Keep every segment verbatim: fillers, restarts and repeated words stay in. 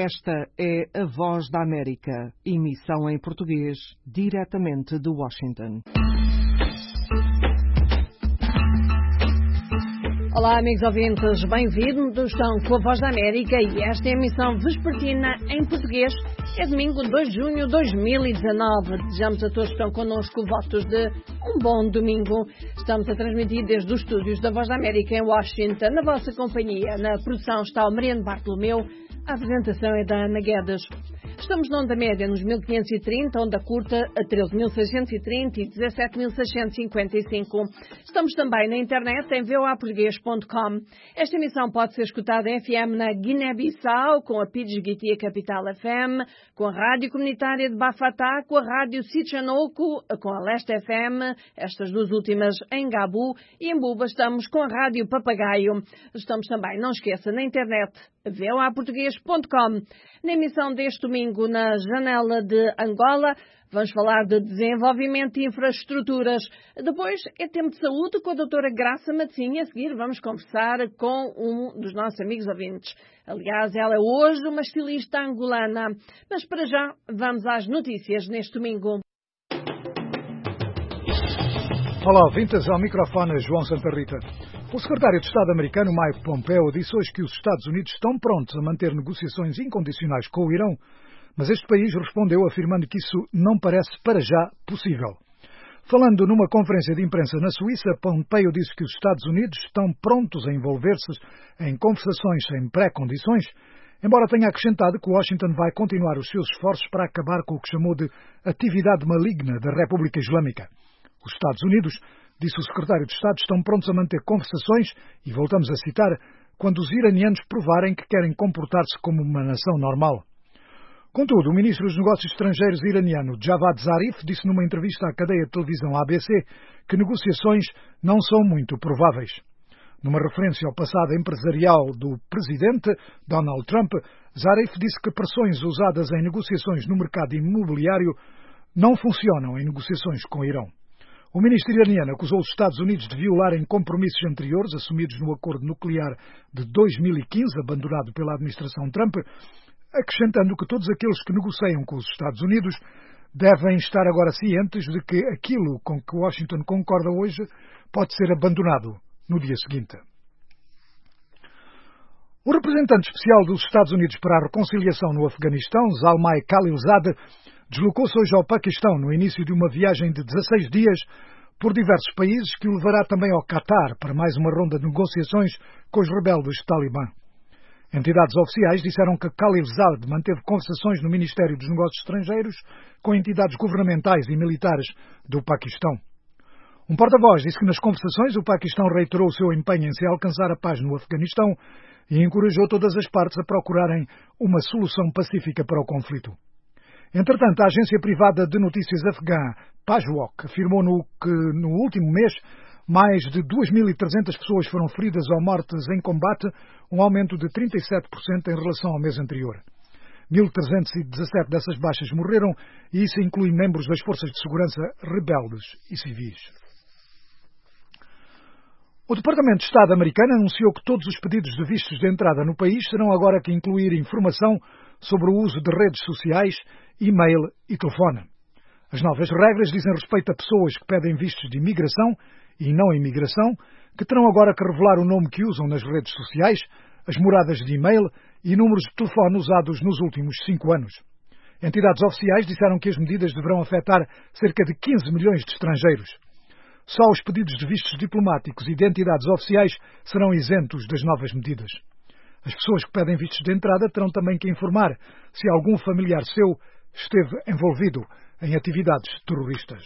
Esta é a Voz da América, emissão em português, diretamente de Washington. Olá, amigos ouvintes, bem-vindos, estão com a Voz da América e esta é a emissão vespertina em português. É domingo, dois de junho de dois mil e dezanove. Desejamos a todos que estão connosco votos de um bom domingo. Estamos a transmitir desde os estúdios da Voz da América em Washington. Na vossa companhia, na produção está o Mariano Bartolomeu, a apresentação é da Ana Guedes. Estamos na onda média nos mil quinhentos e trinta, onda curta a treze mil seiscentos e trinta e dezassete mil seiscentos e cinquenta e cinco. Estamos também na internet em v o a português ponto com. Esta emissão pode ser escutada em F M na Guiné-Bissau, com a Pidgeguitia Capital F M, com a Rádio Comunitária de Bafatá, com a Rádio Sichanouco, com a Leste F M, estas duas últimas em Gabu, e em Buba estamos com a Rádio Papagaio. Estamos também, não esqueça, na internet v o a português ponto com. Na emissão deste domingo, na janela de Angola, vamos falar de desenvolvimento e infraestruturas. Depois é tempo de saúde com a doutora Graça Matosinho. A seguir vamos conversar com um dos nossos amigos ouvintes. Aliás, ela é hoje uma estilista angolana. Mas para já, vamos às notícias neste domingo. Olá, ouvintes, ao microfone João Santa Rita. O secretário de Estado americano, Mike Pompeo, disse hoje que os Estados Unidos estão prontos a manter negociações incondicionais com o Irão, mas este país respondeu afirmando que isso não parece para já possível. Falando numa conferência de imprensa na Suíça, Pompeo disse que os Estados Unidos estão prontos a envolver-se em conversações sem pré-condições, embora tenha acrescentado que Washington vai continuar os seus esforços para acabar com o que chamou de atividade maligna da República Islâmica. Os Estados Unidos, disse o secretário de Estado, estão prontos a manter conversações, e voltamos a citar, quando os iranianos provarem que querem comportar-se como uma nação normal. Contudo, o ministro dos Negócios Estrangeiros iraniano, Javad Zarif, disse numa entrevista à cadeia de televisão A B C que negociações não são muito prováveis. Numa referência ao passado empresarial do presidente Donald Trump, Zarif disse que pressões usadas em negociações no mercado imobiliário não funcionam em negociações com o Irão. O ministro iraniano acusou os Estados Unidos de violarem compromissos anteriores assumidos no acordo nuclear de dois mil e quinze, abandonado pela administração Trump, acrescentando que todos aqueles que negociam com os Estados Unidos devem estar agora cientes de que aquilo com que Washington concorda hoje pode ser abandonado no dia seguinte. O representante especial dos Estados Unidos para a reconciliação no Afeganistão, Zalmay Khalilzad, deslocou-se hoje ao Paquistão no início de uma viagem de dezasseis dias por diversos países que o levará também ao Catar para mais uma ronda de negociações com os rebeldes Talibã. Entidades oficiais disseram que Khalilzad manteve conversações no Ministério dos Negócios Estrangeiros com entidades governamentais e militares do Paquistão. Um porta-voz disse que nas conversações o Paquistão reiterou o seu empenho em se alcançar a paz no Afeganistão e encorajou todas as partes a procurarem uma solução pacífica para o conflito. Entretanto, a agência privada de notícias afegã Pajwok afirmou no que no último mês mais de duas mil e trezentas pessoas foram feridas ou mortas em combate, um aumento de trinta e sete por cento em relação ao mês anterior. mil trezentos e dezassete dessas baixas morreram e isso inclui membros das forças de segurança rebeldes e civis. O Departamento de Estado americano anunciou que todos os pedidos de vistos de entrada no país terão agora que incluir informação sobre o uso de redes sociais, e-mail e telefone. As novas regras dizem respeito a pessoas que pedem vistos de imigração e não imigração, que terão agora que revelar o nome que usam nas redes sociais, as moradas de e-mail e números de telefone usados nos últimos cinco anos. Entidades oficiais disseram que as medidas deverão afetar cerca de quinze milhões de estrangeiros. Só os pedidos de vistos diplomáticos e de entidades oficiais serão isentos das novas medidas. As pessoas que pedem vistos de entrada terão também que informar se algum familiar seu esteve envolvido em atividades terroristas.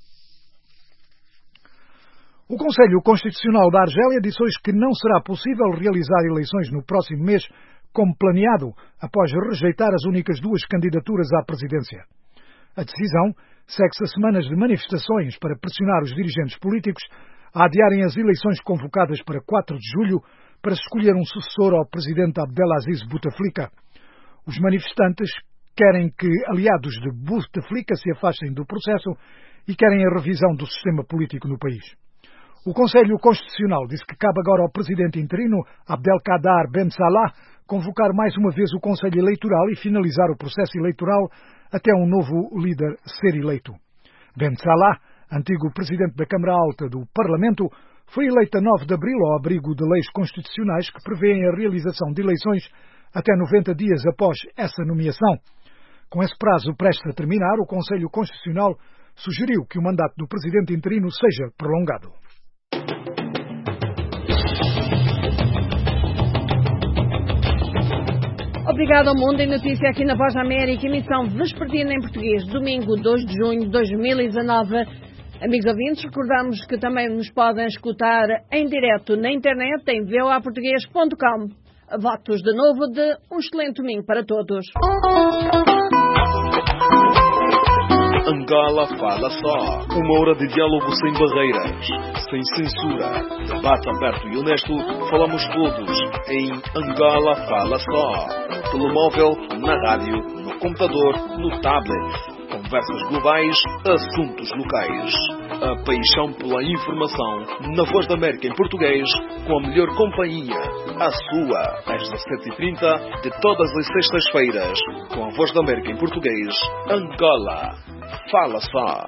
O Conselho Constitucional da Argélia disse hoje que não será possível realizar eleições no próximo mês como planeado, após rejeitar as únicas duas candidaturas à presidência. A decisão segue-se a semanas de manifestações para pressionar os dirigentes políticos a adiarem as eleições convocadas para quatro de julho para escolher um sucessor ao presidente Abdelaziz Bouteflika. Os manifestantes querem que aliados de Bouteflika se afastem do processo e querem a revisão do sistema político no país. O Conselho Constitucional disse que cabe agora ao presidente interino, Abdelkader Ben Salah, convocar mais uma vez o Conselho Eleitoral e finalizar o processo eleitoral até um novo líder ser eleito. Ben Salah, antigo presidente da Câmara Alta do Parlamento, foi eleito a nove de abril ao abrigo de leis constitucionais que prevêem a realização de eleições até noventa dias após essa nomeação. Com esse prazo prestes a terminar, o Conselho Constitucional sugeriu que o mandato do presidente interino seja prolongado. Obrigado ao Mundo em Notícia aqui na Voz da América, emissão vespertina em português, domingo dois de junho de dois mil e dezanove. Amigos ouvintes, recordamos que também nos podem escutar em direto na internet em v o a português ponto com. Votos de novo de um excelente domingo para todos. Angola Fala Só. Uma hora de diálogo sem barreiras, sem censura. Debate aberto e honesto. Falamos todos em Angola Fala Só. No telemóvel, na rádio, no computador, no tablet. Conversas globais, assuntos locais. A paixão pela informação na Voz da América em português, com a melhor companhia, a sua, às dezassete e trinta de todas as sextas-feiras, com a Voz da América em português, Angola Fala Só.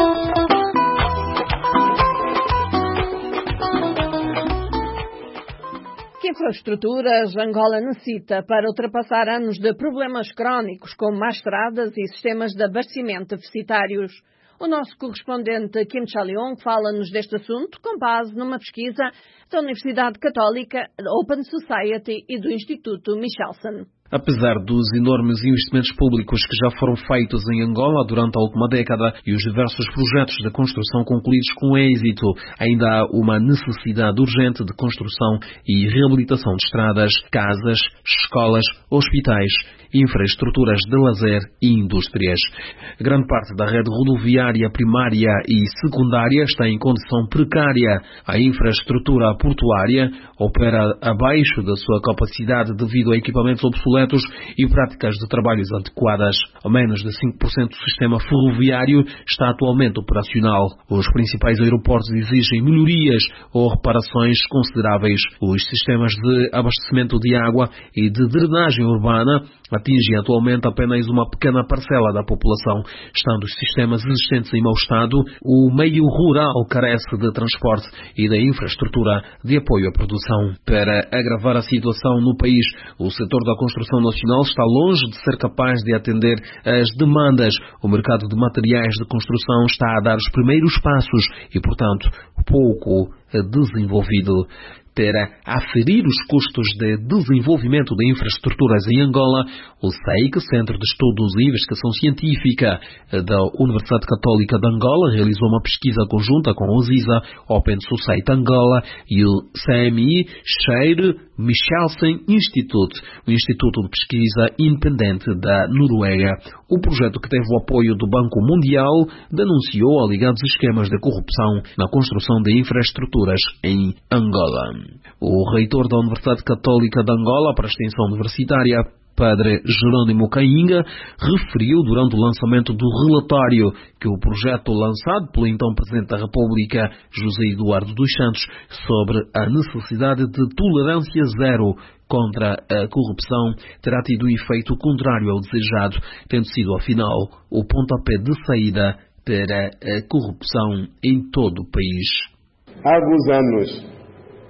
Que infraestruturas Angola necessita para ultrapassar anos de problemas crónicos como más estradas e sistemas de abastecimento deficitários? O nosso correspondente Kim Cha-leong fala-nos deste assunto com base numa pesquisa da Universidade Católica, Open Society e do Instituto Michelson. Apesar dos enormes investimentos públicos que já foram feitos em Angola durante a última década e os diversos projetos de construção concluídos com êxito, ainda há uma necessidade urgente de construção e reabilitação de estradas, casas, escolas, hospitais, infraestruturas de lazer e indústrias. Grande parte da rede rodoviária primária e secundária está em condição precária. A infraestrutura portuária opera abaixo da sua capacidade devido a equipamentos obsoletos e práticas de trabalhos adequadas. A menos de cinco por cento do sistema ferroviário está atualmente operacional. Os principais aeroportos exigem melhorias ou reparações consideráveis. Os sistemas de abastecimento de água e de drenagem urbana atingem atualmente apenas uma pequena parcela da população. Estando os sistemas existentes em mau estado, o meio rural carece de transporte e da infraestrutura de apoio à produção. Para agravar a situação no país, o setor da construção nacional está longe de ser capaz de atender às demandas. O mercado de materiais de construção está a dar os primeiros passos e, portanto, pouco desenvolvido. Para aferir os custos de desenvolvimento de infraestruturas em Angola, o S E I C, Centro de Estudos e Investigação Científica da Universidade Católica de Angola, realizou uma pesquisa conjunta com o ZISA, Open Society Angola e o C M I Scheire Michelsen Institute, o Instituto de Pesquisa Independente da Noruega. O projeto, que teve o apoio do Banco Mundial, denunciou alegados esquemas de corrupção na construção de infraestruturas em Angola. O reitor da Universidade Católica de Angola para a extensão universitária, Padre Jerônimo Cainga, referiu durante o lançamento do relatório que o projeto lançado pelo então Presidente da República, José Eduardo dos Santos, sobre a necessidade de tolerância zero contra a corrupção terá tido um efeito contrário ao desejado, tendo sido, afinal, o pontapé de saída para a corrupção em todo o país. Há alguns anos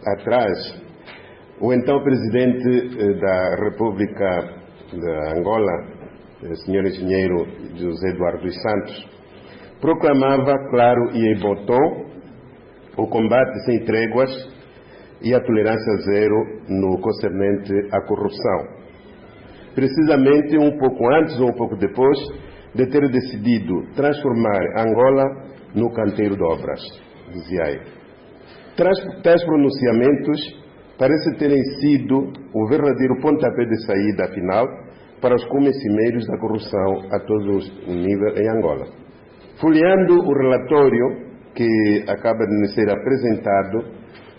atrás, o então Presidente da República de Angola, o senhor engenheiro José Eduardo dos Santos, proclamava claro e em bom tom o combate sem tréguas e a tolerância zero no concernente à corrupção. Precisamente um pouco antes ou um pouco depois de ter decidido transformar Angola no canteiro de obras, dizia ele. Tais pronunciamentos parecem terem sido o verdadeiro pontapé de saída final para os comecimeiros da corrupção a todo o nível em Angola. Folheando o relatório que acaba de nos ser apresentado,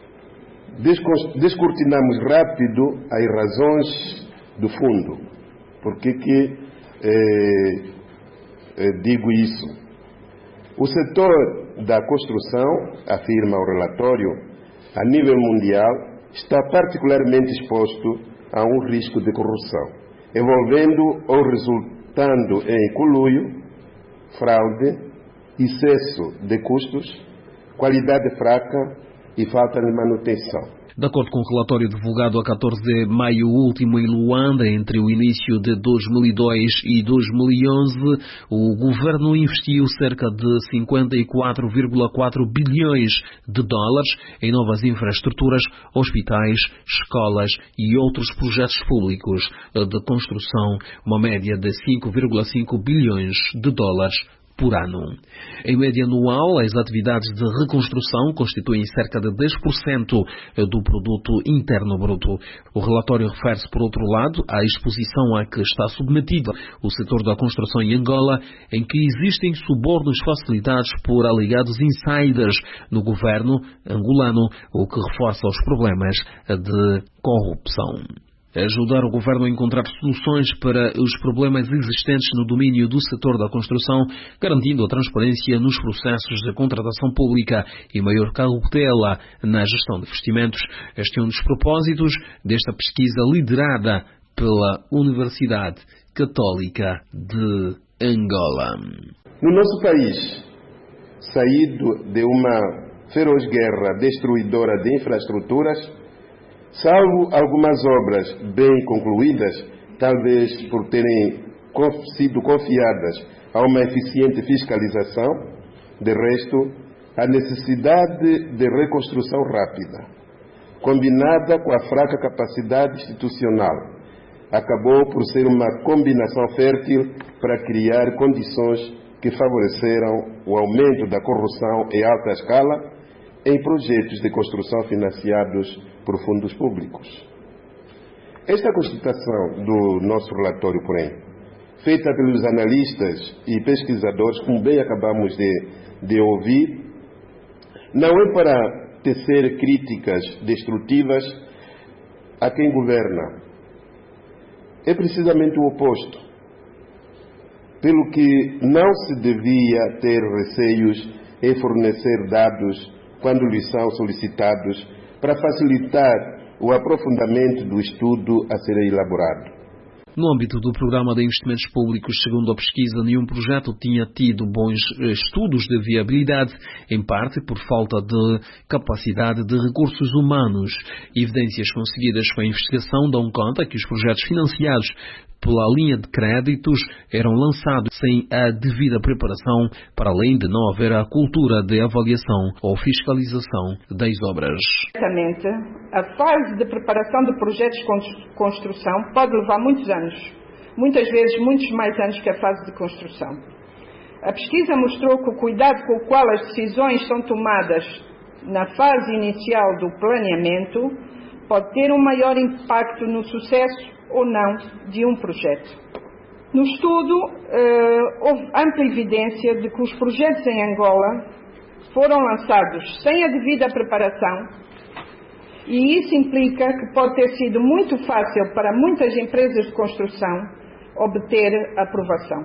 descortinamos rápido as razões do fundo. Por que que eh, eh, digo isso? O setor da construção, afirma o relatório, a nível mundial, está particularmente exposto a um risco de corrupção, envolvendo ou resultando em conluio, fraude, excesso de custos, qualidade fraca e falta de manutenção. De acordo com o relatório divulgado a catorze de maio último em Luanda, entre o início de dois mil e dois e dois mil e onze, o governo investiu cerca de cinquenta e quatro vírgula quatro bilhões de dólares em novas infraestruturas, hospitais, escolas e outros projetos públicos de construção, uma média de cinco vírgula cinco bilhões de dólares por ano. Em média anual, as atividades de reconstrução constituem cerca de dez por cento do produto interno bruto. O relatório refere-se, por outro lado, à exposição a que está submetido o setor da construção em Angola, em que existem subornos facilitados por alegados insiders no governo angolano, o que reforça os problemas de corrupção. Ajudar o governo a encontrar soluções para os problemas existentes no domínio do setor da construção, garantindo a transparência nos processos de contratação pública e maior cautela na gestão de investimentos. Este é um dos propósitos desta pesquisa liderada pela Universidade Católica de Angola. No nosso país, saído de uma feroz guerra destruidora de infraestruturas, salvo algumas obras bem concluídas, talvez por terem sido confiadas a uma eficiente fiscalização, de resto, a necessidade de reconstrução rápida, combinada com a fraca capacidade institucional, acabou por ser uma combinação fértil para criar condições que favoreceram o aumento da corrupção em alta escala em projetos de construção financiados por fundos públicos. Esta constatação do nosso relatório, porém, feita pelos analistas e pesquisadores, como bem acabamos de, de ouvir, não é para tecer críticas destrutivas a quem governa. É precisamente o oposto. Pelo que não se devia ter receios em fornecer dados quando lhes são solicitados, para facilitar o aprofundamento do estudo a ser elaborado. No âmbito do Programa de Investimentos Públicos, segundo a pesquisa, nenhum projeto tinha tido bons estudos de viabilidade, em parte por falta de capacidade de recursos humanos. Evidências conseguidas com a investigação dão conta que os projetos financiados pela linha de créditos eram lançados sem a devida preparação, para além de não haver a cultura de avaliação ou fiscalização das obras. Certamente, a fase de preparação de projetos de construção pode levar muitos anos, muitas vezes muitos mais anos que a fase de construção. A pesquisa mostrou que o cuidado com o qual as decisões são tomadas na fase inicial do planeamento pode ter um maior impacto no sucesso ou não de um projeto. No estudo, uh, houve ampla evidência de que os projetos em Angola foram lançados sem a devida preparação, e isso implica que pode ter sido muito fácil para muitas empresas de construção obter aprovação.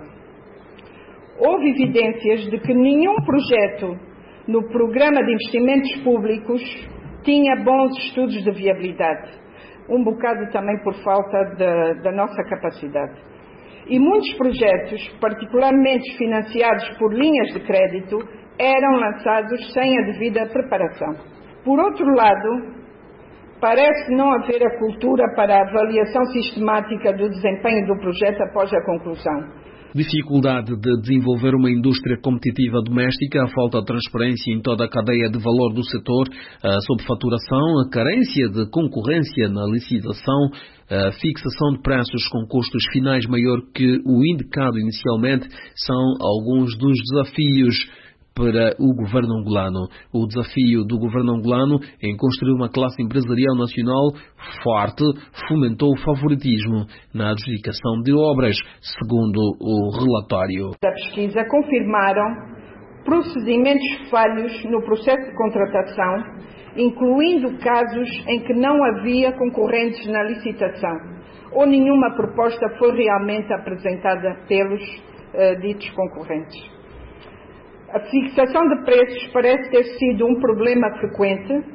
Houve evidências de que nenhum projeto no Programa de Investimentos Públicos tinha bons estudos de viabilidade, um bocado também por falta da, da nossa capacidade. E muitos projetos, particularmente financiados por linhas de crédito, eram lançados sem a devida preparação. Por outro lado, parece não haver a cultura para a avaliação sistemática do desempenho do projeto após a conclusão. Dificuldade de desenvolver uma indústria competitiva doméstica, a falta de transparência em toda a cadeia de valor do setor, a sobrefaturação, a carência de concorrência na licitação, a fixação de preços com custos finais maior que o indicado inicialmente, são alguns dos desafios para o governo angolano. O desafio do governo angolano em construir uma classe empresarial nacional forte fomentou o favoritismo na adjudicação de obras, segundo o relatório. Da pesquisa confirmaram procedimentos falhos no processo de contratação, incluindo casos em que não havia concorrentes na licitação ou nenhuma proposta foi realmente apresentada pelos uh, ditos concorrentes. A fixação de preços parece ter sido um problema frequente,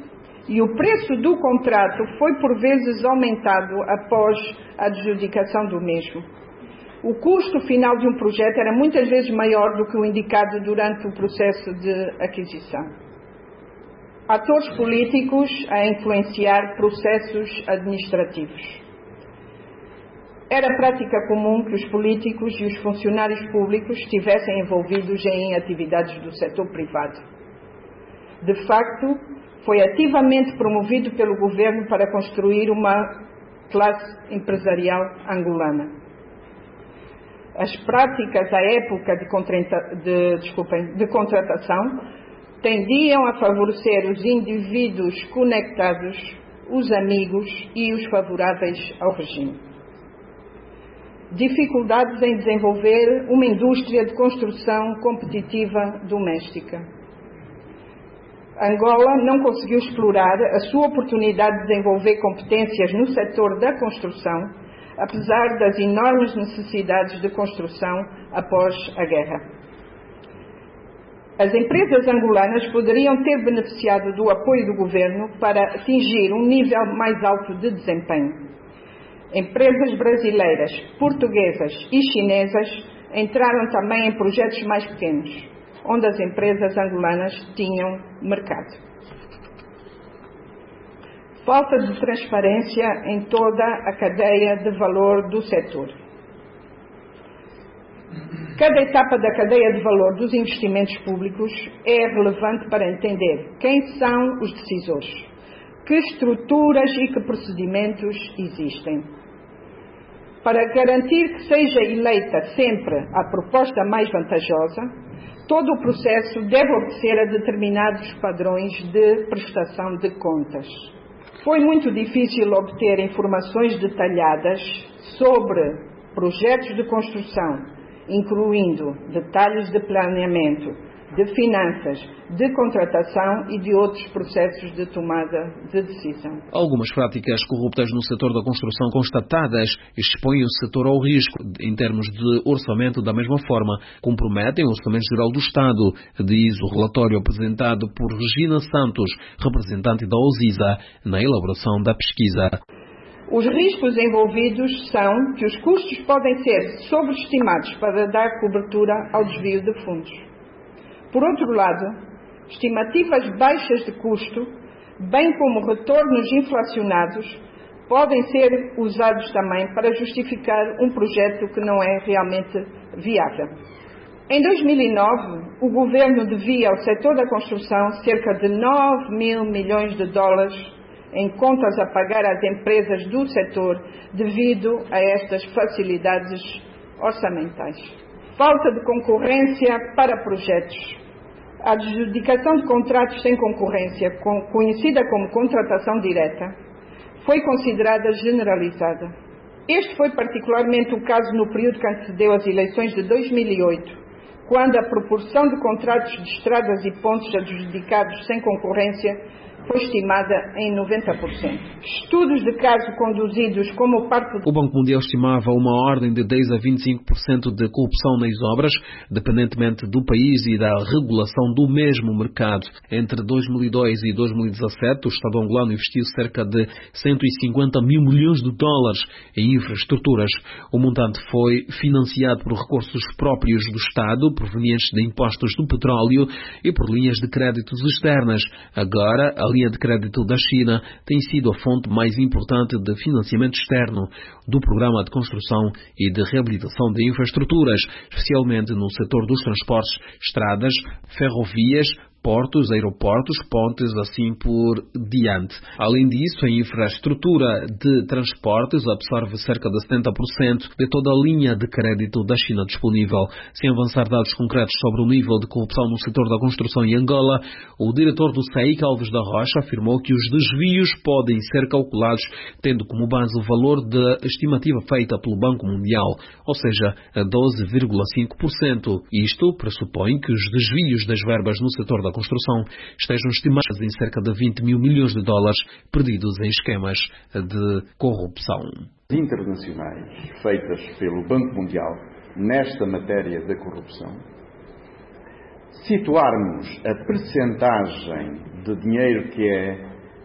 e o preço do contrato foi por vezes aumentado após a adjudicação do mesmo. O custo final de um projeto era muitas vezes maior do que o indicado durante o processo de aquisição. Atores políticos a influenciar processos administrativos. Era prática comum que os políticos e os funcionários públicos estivessem envolvidos em atividades do setor privado. De facto, foi ativamente promovido pelo governo para construir uma classe empresarial angolana. As práticas à época de, contrata, de, desculpem, de contratação tendiam a favorecer os indivíduos conectados, os amigos e os favoráveis ao regime. Dificuldades em desenvolver uma indústria de construção competitiva doméstica. Angola não conseguiu explorar a sua oportunidade de desenvolver competências no setor da construção, apesar das enormes necessidades de construção após a guerra. As empresas angolanas poderiam ter beneficiado do apoio do governo para atingir um nível mais alto de desempenho. Empresas brasileiras, portuguesas e chinesas entraram também em projetos mais pequenos, onde as empresas angolanas tinham mercado. Falta de transparência em toda a cadeia de valor do setor. Cada etapa da cadeia de valor dos investimentos públicos é relevante para entender quem são os decisores, que estruturas e que procedimentos existem. Para garantir que seja eleita sempre a proposta mais vantajosa, todo o processo deve obedecer a determinados padrões de prestação de contas. Foi muito difícil obter informações detalhadas sobre projetos de construção, incluindo detalhes de planeamento, de finanças, de contratação e de outros processos de tomada de decisão. Algumas práticas corruptas no setor da construção constatadas expõem o setor ao risco em termos de orçamento. Da mesma forma, comprometem o Orçamento Geral do Estado, diz o relatório apresentado por Regina Santos, representante da OSISA, na elaboração da pesquisa. Os riscos envolvidos são que os custos podem ser sobreestimados para dar cobertura ao desvio de fundos. Por outro lado, estimativas baixas de custo, bem como retornos inflacionados, podem ser usados também para justificar um projeto que não é realmente viável. Em dois mil e nove, o governo devia ao setor da construção cerca de nove mil milhões de dólares em contas a pagar às empresas do setor devido a estas facilidades orçamentais. Falta de concorrência para projetos. A adjudicação de contratos sem concorrência, conhecida como contratação direta, foi considerada generalizada. Este foi particularmente o caso no período que antecedeu as eleições de dois mil e oito, quando a proporção de contratos de estradas e pontes adjudicados sem concorrência foi estimada em noventa por cento. Estudos de caso conduzidos como parte... O Banco Mundial estimava uma ordem de dez a vinte e cinco por cento de corrupção nas obras, dependentemente do país e da regulação do mesmo mercado. Entre dois mil e dois e dois mil e dezassete, o Estado angolano investiu cerca de cento e cinquenta mil milhões de dólares em infraestruturas. O montante foi financiado por recursos próprios do Estado, provenientes de impostos do petróleo e por linhas de créditos externas. Agora, a linha de crédito da China tem sido a fonte mais importante de financiamento externo do programa de construção e de reabilitação de infraestruturas, especialmente no setor dos transportes, estradas, ferrovias, portos, aeroportos, pontes, assim por diante. Além disso, a infraestrutura de transportes absorve cerca de setenta por cento de toda a linha de crédito da China disponível. Sem avançar dados concretos sobre o nível de corrupção no setor da construção em Angola, o diretor do S E I C, Alves da Rocha, afirmou que os desvios podem ser calculados tendo como base o valor da estimativa feita pelo Banco Mundial, ou seja, a doze vírgula cinco por cento. Isto pressupõe que os desvios das verbas no setor da construção estejam estimados em cerca de vinte mil milhões de dólares perdidos em esquemas de corrupção. Internacionais feitas pelo Banco Mundial nesta matéria da corrupção, situarmos a percentagem de dinheiro que é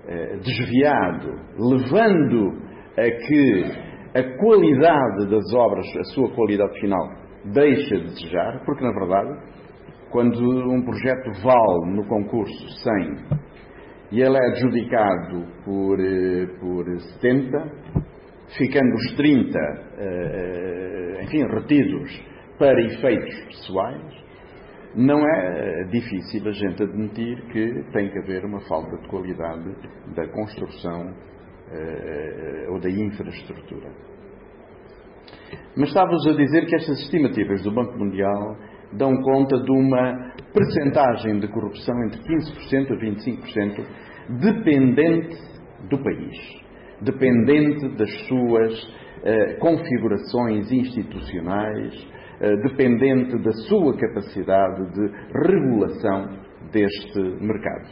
eh, desviado, levando a que a qualidade das obras, a sua qualidade final, deixa de desejar, porque, na verdade, quando um projeto vale no concurso cem e ele é adjudicado por, por setenta, ficando os trinta, enfim, retidos para efeitos pessoais, não é difícil a gente admitir que tem que haver uma falta de qualidade da construção ou da infraestrutura. Mas estava-vos a dizer que estas estimativas do Banco Mundial dão conta de uma percentagem de corrupção entre quinze por cento a vinte e cinco por cento, dependente do país, dependente das suas eh, configurações institucionais, eh, dependente da sua capacidade de regulação deste mercado.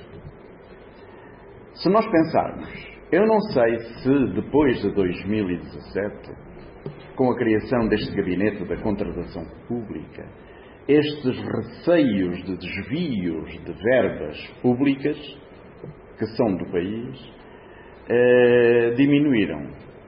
Se nós pensarmos, eu não sei se depois de dois mil e dezassete, com a criação deste gabinete da contratação pública, estes receios de desvios de verbas públicas que são do país eh, diminuíram.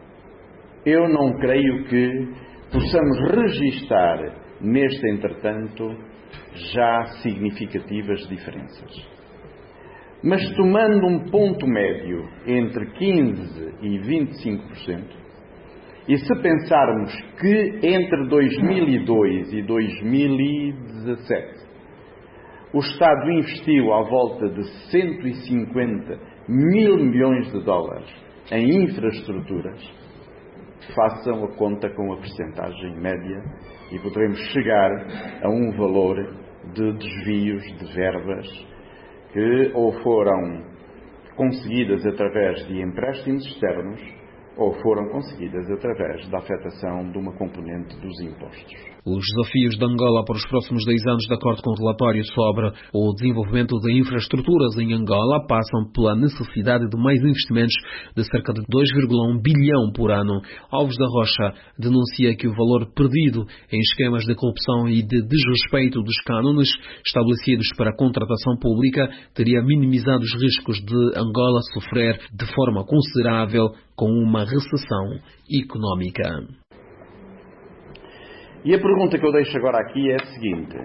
Eu não creio que possamos registar neste entretanto já significativas diferenças. Mas tomando um ponto médio entre quinze e vinte e cinco por cento, e se pensarmos que entre dois mil e dois e dois mil e dezassete o Estado investiu à volta de cento e cinquenta mil milhões de dólares em infraestruturas, façam a conta com a percentagem média e poderemos chegar a um valor de desvios de verbas que ou foram conseguidas através de empréstimos externos ou foram conseguidas através da afetação de uma componente dos impostos. Os desafios de Angola para os próximos dez anos, de acordo com o relatório sobre o desenvolvimento de infraestruturas em Angola, passam pela necessidade de mais investimentos de cerca de dois vírgula um bilhão por ano. Alves da Rocha denuncia que o valor perdido em esquemas de corrupção e de desrespeito dos cânones estabelecidos para a contratação pública teria minimizado os riscos de Angola sofrer de forma considerável com uma recessão económica. E a pergunta que eu deixo agora aqui é a seguinte: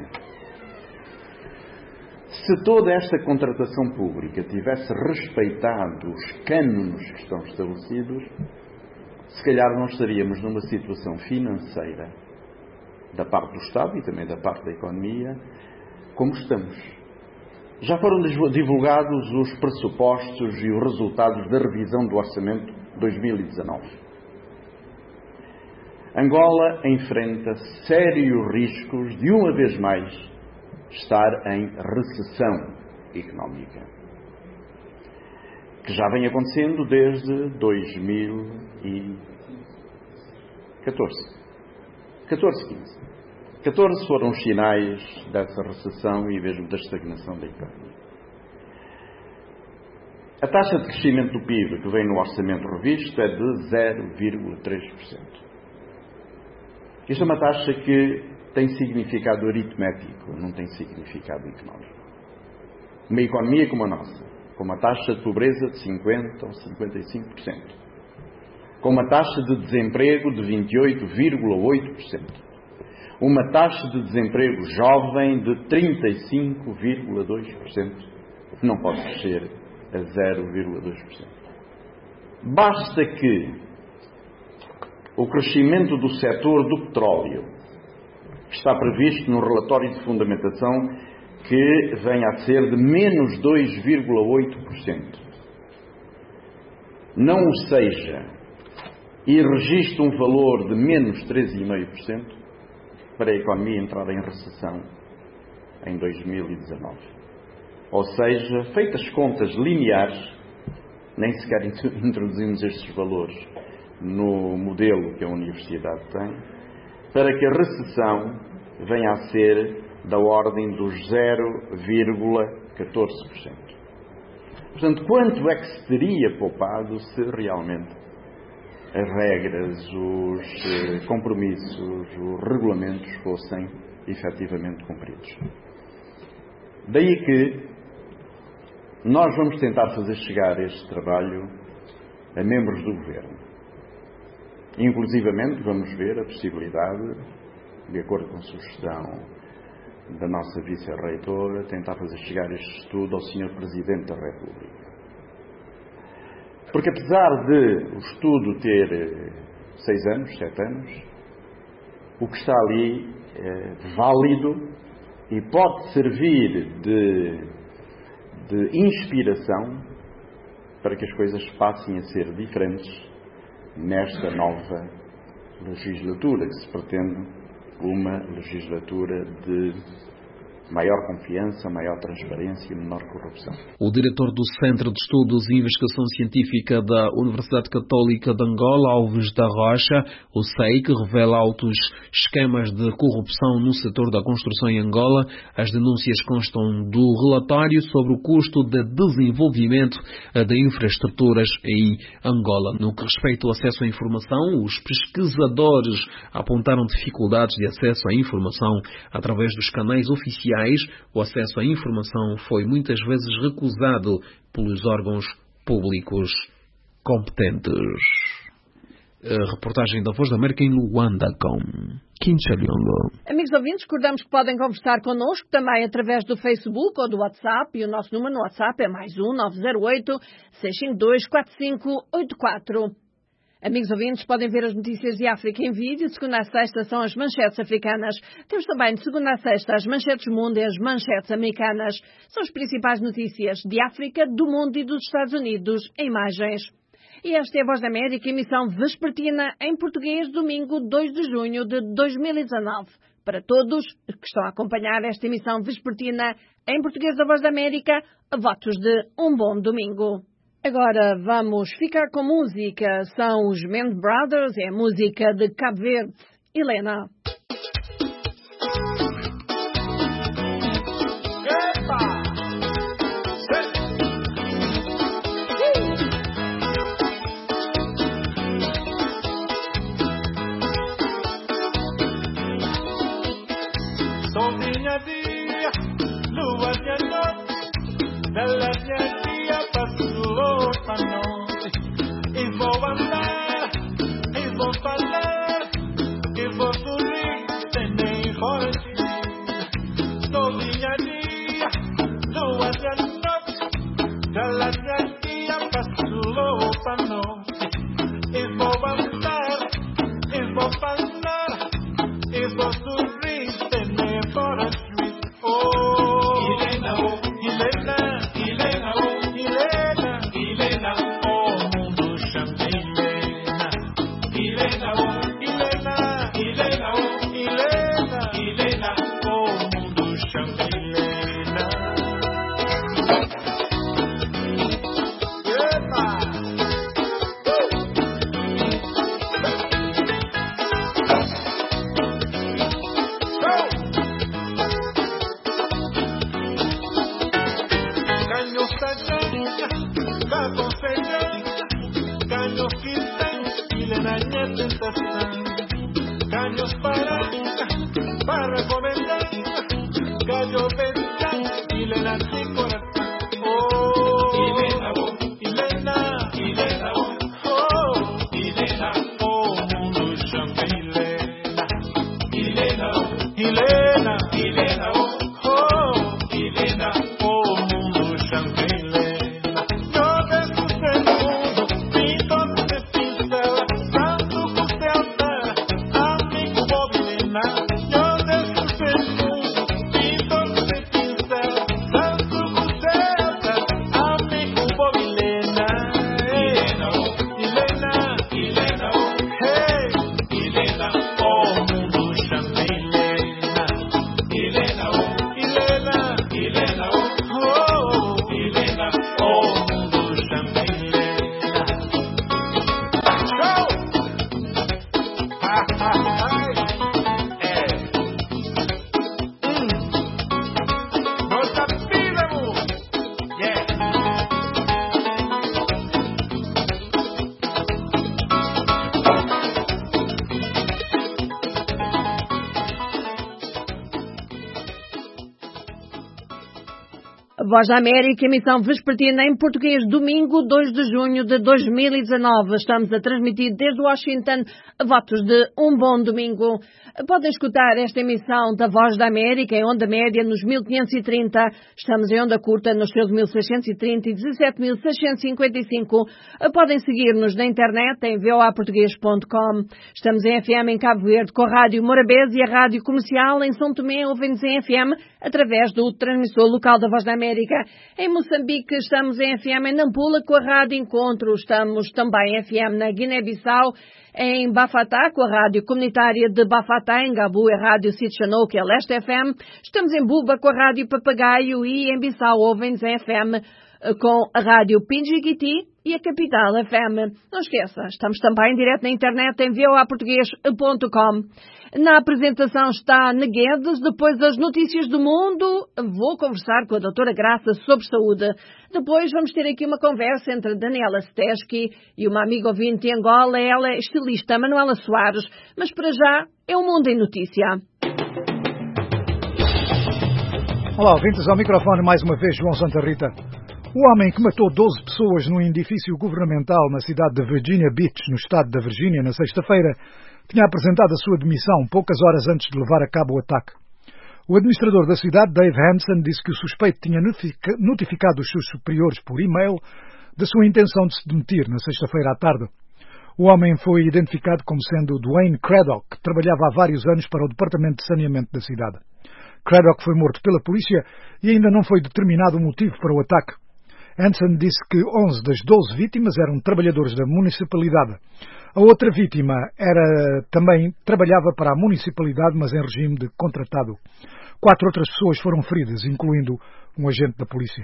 se toda esta contratação pública tivesse respeitado os cânones que estão estabelecidos, se calhar não estaríamos numa situação financeira da parte do Estado e também da parte da economia como estamos. Já foram divulgados os pressupostos e os resultados da revisão do Orçamento dois mil e dezanove. Angola enfrenta sérios riscos de, uma vez mais, estar em recessão económica, que já vem acontecendo desde dois mil e catorze. catorze, quinze. catorze foram os sinais dessa recessão e mesmo da estagnação da economia. A taxa de crescimento do P I B que vem no orçamento revisto é de zero vírgula três por cento. Isto é uma taxa que tem significado aritmético, não tem significado económico. Uma economia como a nossa, com uma taxa de pobreza de cinquenta ou cinquenta e cinco por cento, com uma taxa de desemprego de vinte e oito vírgula oito por cento, uma taxa de desemprego jovem de trinta e cinco vírgula dois por cento, não pode crescer a zero vírgula dois por cento. Basta que o crescimento do setor do petróleo, que está previsto no relatório de fundamentação, que vem a ser de menos dois vírgula oito por cento, não o seja e registre um valor de menos três vírgula cinco por cento, para a economia entrar em recessão em dois mil e dezanove. Ou seja, feitas contas lineares, nem sequer introduzimos estes valores no modelo que a Universidade tem, para que a recessão venha a ser da ordem dos zero vírgula catorze por cento. Portanto, quanto é que se teria poupado se realmente as regras, os compromissos, os regulamentos fossem efetivamente cumpridos? Daí que nós vamos tentar fazer chegar este trabalho a membros do Governo. Inclusivamente vamos ver a possibilidade, de acordo com a sugestão da nossa vice-reitora, tentar fazer chegar este estudo ao senhor Presidente da República. Porque apesar de o estudo ter seis anos, sete anos, o que está ali é válido e pode servir de, de inspiração para que as coisas passem a ser diferentes nesta nova legislatura, que se pretende uma legislatura de maior confiança, maior transparência e menor corrupção. O diretor do Centro de Estudos e Investigação Científica da Universidade Católica de Angola, Alves da Rocha, o S E I, que revela altos esquemas de corrupção no setor da construção em Angola. As denúncias constam do relatório sobre o custo de desenvolvimento de infraestruturas em Angola. No que respeita ao acesso à informação, os pesquisadores apontaram dificuldades de acesso à informação através dos canais oficiais. O acesso à informação foi muitas vezes recusado pelos órgãos públicos competentes. A reportagem da Voz da América em Luanda com Kincha Liongo. Amigos ouvintes, recordamos que podem conversar connosco também através do Facebook ou do WhatsApp, e o nosso número no WhatsApp é mais um nove zero oito, seis cinco dois, quatro cinco oito quatro. Amigos ouvintes, podem ver as notícias de África em vídeo. De segunda a sexta são as manchetes africanas. Temos também de segunda a sexta as manchetes do mundo e as manchetes americanas. São as principais notícias de África, do mundo e dos Estados Unidos em imagens. E esta é a Voz da América, emissão vespertina em português, domingo dois de junho de dois mil e dezanove. Para todos que estão a acompanhar esta emissão vespertina em português da Voz da América, votos de um bom domingo. Agora vamos ficar com música. São os Mendes Brothers, é a música de Cabo Verde. Helena. Sozinha dia, lua de noite, bela de dia, passou a noite. E vou andar, e vou falar, e vou sorrir, sem nem coragem. Sozinha dia, lua de noite, bela de dia, passou a noite. E vou andar, e vou falar, e vou sorrir, sem nem coragem. Oh, Helena, oh, Helena, Helena, oh, Helena, Helena, oh, mundo chama Helena, Helena, oh, Helena, Helena, oh, Helena, Helena, oh, mundo chama Helena. Epa! Caños para, para recomendar, gallo pensar, y le nací corazón. Oh, Helena, oh, Helena, Helena, oh, Helena, oh, mundo chama Helena, Helena, oh, Helena, Helena, oh, Helena, oh, mundo chama Helena. Yo descubrí el mundo, pinto de pincel, tanto que usted Voz da América, emissão vespertina em português, domingo, dois de junho de dois mil e dezanove. Estamos a transmitir desde Washington votos de um bom domingo. Podem escutar esta emissão da Voz da América em onda média nos mil quinhentos e trinta. Estamos em onda curta nos seus mil seiscentos e trinta e dezassete mil seiscentos e cinquenta e cinco. Podem seguir-nos na internet em v o a português ponto com. Estamos em F M em Cabo Verde com a Rádio Morabeza e a Rádio Comercial em São Tomé. Ouvem-nos em F M através do transmissor local da Voz da América. Em Moçambique estamos em F M em Nampula com a Rádio Encontro. Estamos também em F M na Guiné-Bissau, em Bafatá com a Rádio Comunitária de Bafatá, em Gabu a Rádio Sitchanou, que é Leste F M. Estamos em Buba com a Rádio Papagaio e em Bissau ouvem-nos em F M com a Rádio Pinjiguiti e a Capital F M. Não esqueça, estamos também em direto na internet em v o a português ponto com. Na apresentação está Neguedes, depois das notícias do mundo, vou conversar com a doutora Graça sobre saúde. Depois vamos ter aqui uma conversa entre Daniela Stesky e uma amiga ouvinte em Angola, ela é estilista Manuela Soares, mas para já é o Mundo em Notícia. Olá, ouvintes, ao microfone mais uma vez João Santa Rita. O homem que matou doze pessoas num edifício governamental na cidade de Virginia Beach, no estado da Virgínia, na sexta-feira, tinha apresentado a sua demissão poucas horas antes de levar a cabo o ataque. O administrador da cidade, Dave Hansen, disse que o suspeito tinha notificado os seus superiores por e-mail da sua intenção de se demitir na sexta-feira à tarde. O homem foi identificado como sendo Dwayne Craddock, que trabalhava há vários anos para o Departamento de Saneamento da cidade. Craddock foi morto pela polícia e ainda não foi determinado o motivo para o ataque. Hansen disse que onze das doze vítimas eram trabalhadores da municipalidade. A outra vítima era, também trabalhava para a municipalidade, mas em regime de contratado. Quatro outras pessoas foram feridas, incluindo um agente da polícia.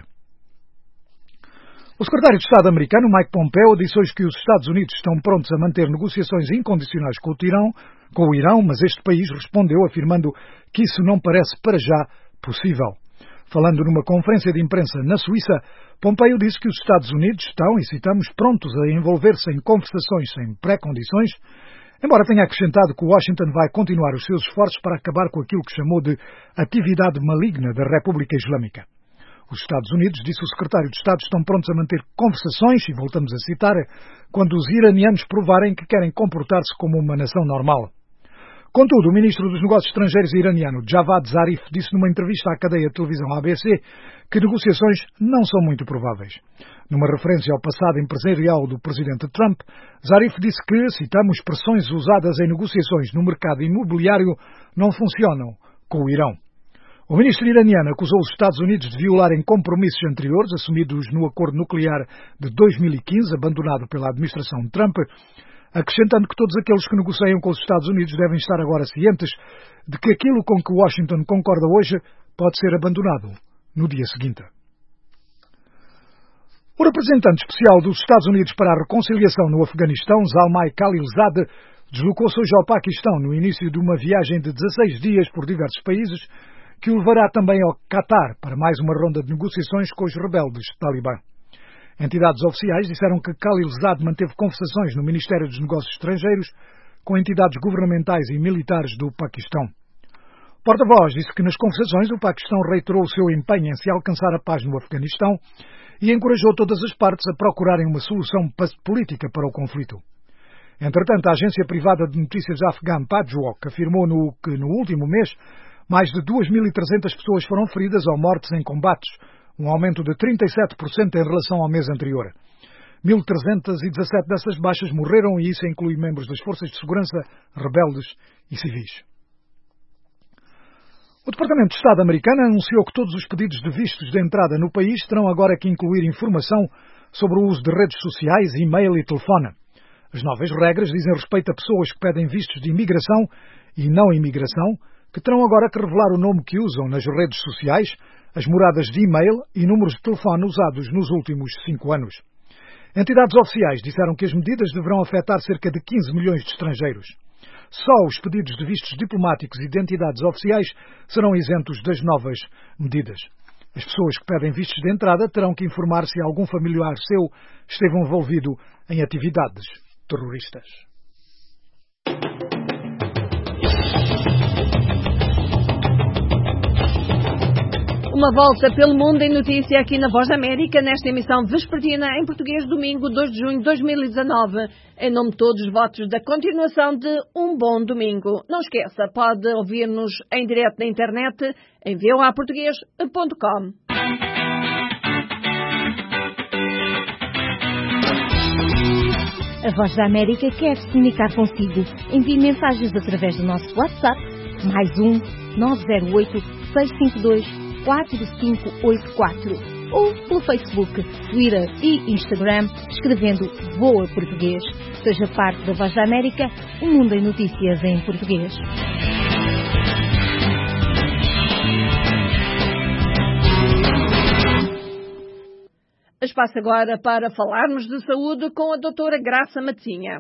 O secretário de Estado americano, Mike Pompeo, disse hoje que os Estados Unidos estão prontos a manter negociações incondicionais com o Irão, com o Irão, mas este país respondeu afirmando que isso não parece para já possível. Falando numa conferência de imprensa na Suíça, Pompeo disse que os Estados Unidos estão, e citamos, prontos a envolver-se em conversações sem pré-condições, embora tenha acrescentado que Washington vai continuar os seus esforços para acabar com aquilo que chamou de atividade maligna da República Islâmica. Os Estados Unidos, disse o secretário de Estado, estão prontos a manter conversações, e voltamos a citar, quando os iranianos provarem que querem comportar-se como uma nação normal. Contudo, o ministro dos Negócios Estrangeiros iraniano, Javad Zarif, disse numa entrevista à cadeia de televisão A B C que negociações não são muito prováveis. Numa referência ao passado empresarial do presidente Trump, Zarif disse que, citamos, pressões usadas em negociações no mercado imobiliário não funcionam com o Irão. O ministro iraniano acusou os Estados Unidos de violarem compromissos anteriores assumidos no acordo nuclear de dois mil e quinze, abandonado pela administração Trump, acrescentando que todos aqueles que negociam com os Estados Unidos devem estar agora cientes de que aquilo com que Washington concorda hoje pode ser abandonado no dia seguinte. O representante especial dos Estados Unidos para a reconciliação no Afeganistão, Zalmay Khalilzad, deslocou-se hoje ao Paquistão no início de uma viagem de dezasseis dias por diversos países que o levará também ao Qatar para mais uma ronda de negociações com os rebeldes Talibã. Entidades oficiais disseram que Khalilzad manteve conversações no Ministério dos Negócios Estrangeiros com entidades governamentais e militares do Paquistão. O porta-voz disse que nas conversações o Paquistão reiterou o seu empenho em se alcançar a paz no Afeganistão e encorajou todas as partes a procurarem uma solução política para o conflito. Entretanto, a agência privada de notícias afegã Pajwok afirmou no, que no último mês mais de duas mil e trezentas pessoas foram feridas ou mortas em combates, um aumento de trinta e sete por cento em relação ao mês anterior. mil trezentas e dezassete dessas baixas morreram e isso inclui membros das forças de segurança, rebeldes e civis. O Departamento de Estado americano anunciou que todos os pedidos de vistos de entrada no país terão agora que incluir informação sobre o uso de redes sociais, e-mail e telefone. As novas regras dizem respeito a pessoas que pedem vistos de imigração e não imigração, que terão agora que revelar o nome que usam nas redes sociais, as moradas de e-mail e números de telefone usados nos últimos cinco anos. Entidades oficiais disseram que as medidas deverão afetar cerca de quinze milhões de estrangeiros. Só os pedidos de vistos diplomáticos e de entidades oficiais serão isentos das novas medidas. As pessoas que pedem vistos de entrada terão que informar se algum familiar seu esteve envolvido em atividades terroristas. Uma Uma volta pelo mundo em notícia aqui na Voz da América, nesta emissão vespertina em português, domingo dois de junho de dois mil e dezanove. Em nome de todos os votos da continuação de um bom domingo. Não esqueça, pode ouvir-nos em direto na internet em v o a português ponto com. A Voz da América quer se comunicar consigo. Envie mensagens através do nosso WhatsApp, mais um nove zero oito, seis cinco dois, quatro cinco oito quatro, ou pelo Facebook, Twitter e Instagram, escrevendo Voa Português. Seja parte da Voz da América, o mundo em notícias em português. Espaço agora para falarmos de saúde com a doutora Graça Matzinha.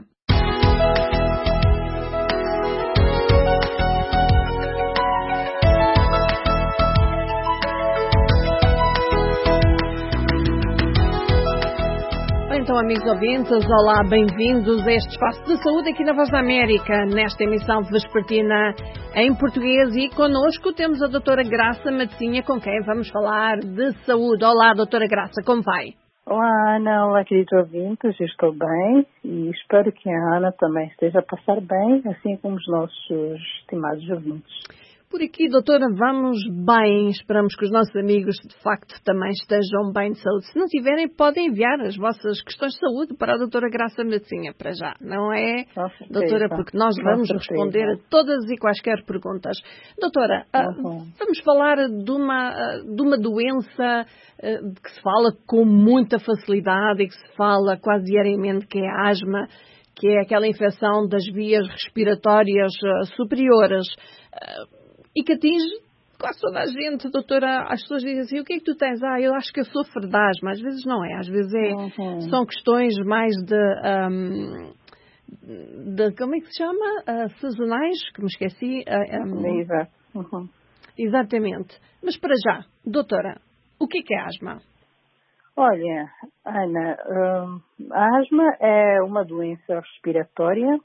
Então, amigos ouvintes, olá, bem-vindos a este espaço de saúde aqui na Voz da América, nesta emissão vespertina em português, e connosco temos a doutora Graça Matzinha, com quem vamos falar de saúde. Olá, doutora Graça, como vai? Olá, Ana, olá, queridos ouvintes, eu estou bem e espero que a Ana também esteja a passar bem, assim como os nossos estimados ouvintes. Por aqui, doutora, vamos bem. Esperamos que os nossos amigos, de facto, também estejam bem de saúde. Se não tiverem, podem enviar as vossas questões de saúde para a doutora Graça Matzinha, para já. Não é, doutora, porque nós vamos responder a todas e quaisquer perguntas. Doutora, uhum. vamos falar de uma, de uma doença que se fala com muita facilidade e que se fala quase diariamente, que é a asma, que é aquela infecção das vias respiratórias superiores, e que atinge quase toda a gente, doutora. As pessoas dizem assim, o que é que tu tens? Ah, eu acho que eu sofro de asma. Às vezes não é, às vezes é, uhum. são questões mais de, um, de, como é que se chama? Uh, sazonais, que me esqueci. Uh, um, Exato. Uhum. Exatamente. Mas para já, doutora, o que é que é asma? Olha, Ana, um, a asma é uma doença respiratória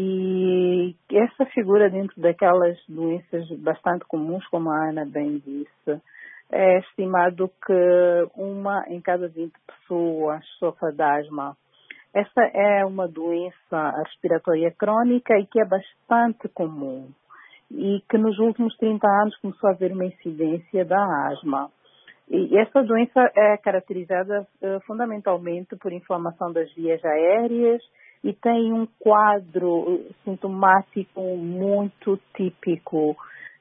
e essa figura dentro daquelas doenças bastante comuns, como a Ana bem disse. É estimado que uma em cada vinte pessoas sofre de asma. Essa é uma doença respiratória crônica e que é bastante comum e que nos últimos trinta anos começou a haver uma incidência da asma. E essa doença é caracterizada uh, fundamentalmente por inflamação das vias aéreas e tem um quadro sintomático muito típico.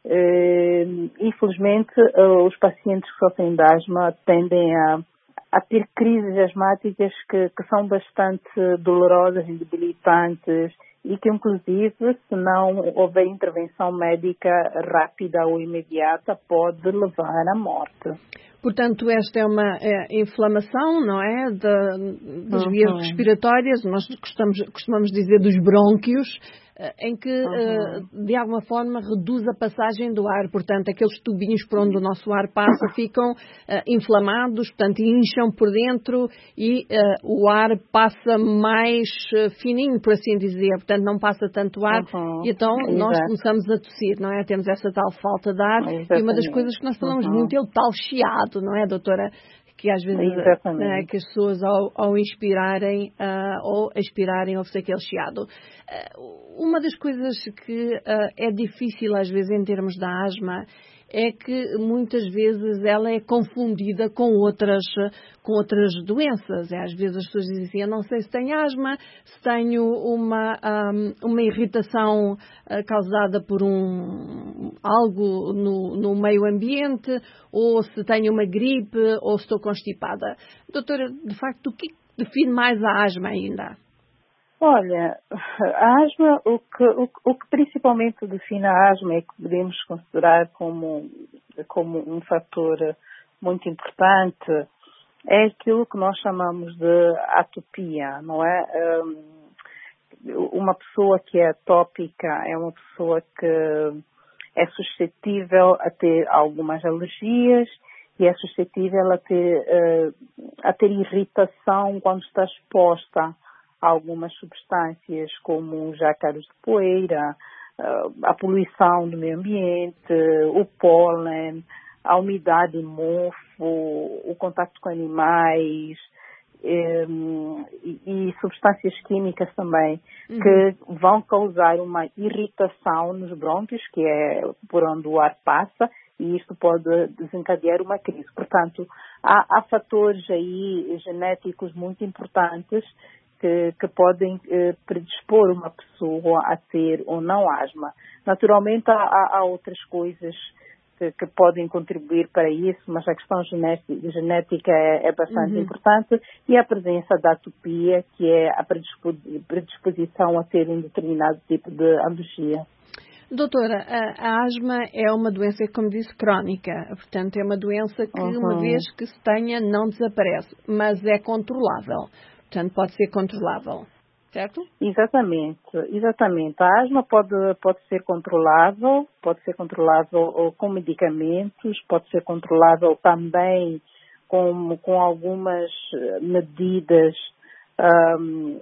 Uh, infelizmente, uh, os pacientes que sofrem de asma tendem a, a ter crises asmáticas que, que são bastante dolorosas e debilitantes e que, inclusive, se não houver intervenção médica rápida ou imediata, pode levar à morte. Portanto, esta é uma é, inflamação, não é, de, das uhum. vias respiratórias, nós costumamos, costumamos dizer dos brônquios, em que, uhum. de alguma forma, reduz a passagem do ar. Portanto, aqueles tubinhos por onde o nosso ar passa ficam uh, inflamados, portanto, incham por dentro e uh, o ar passa mais uh, fininho, por assim dizer. Portanto, não passa tanto ar uhum. e então Exato. Nós começamos a tossir, não é? Temos essa tal falta de ar. Exatamente. E uma das coisas que nós falamos uhum. muito é o tal chiado, não é, doutora? Que às vezes né, que as pessoas ao, ao inspirarem uh, ou expirarem ouve-se aquele chiado. Uh, uma das coisas que uh, é difícil às vezes em termos da asma é que muitas vezes ela é confundida com outras, com outras doenças. Às vezes as pessoas dizem assim, eu não sei se tenho asma, se tenho uma, um, uma irritação uh, causada por um, algo no, no meio ambiente, ou se tenho uma gripe, ou se estou constipada. Doutora, de facto, o que define mais a asma ainda? Olha, a asma, o que, o, o que principalmente define a asma é que podemos considerar como, como um fator muito importante, é aquilo que nós chamamos de atopia, não é? Uma pessoa que é atópica é uma pessoa que é suscetível a ter algumas alergias e é suscetível a ter, a ter irritação quando está exposta algumas substâncias como os ácaros de poeira, a poluição do meio ambiente, o pólen, a umidade, o mofo, o contato com animais um, e, e substâncias químicas também, uhum. que vão causar uma irritação nos brônquios, que é por onde o ar passa, e isto pode desencadear uma crise. Portanto, há, há fatores aí genéticos muito importantes que, que podem eh, predispor uma pessoa a ter ou não asma. Naturalmente, há, há outras coisas que, que podem contribuir para isso, mas a questão genética, genética é, é bastante uhum. importante, e a presença da atopia, que é a predisposição a ter um determinado tipo de alergia. Doutora, a, a asma é uma doença, como disse, crónica. Portanto, é uma doença que, uhum. uma vez que se tenha, não desaparece, mas é controlável. Portanto, pode ser controlável, certo? Exatamente, exatamente. A asma pode, pode ser controlável, pode ser controlável com medicamentos, pode ser controlável também com, com algumas medidas, um,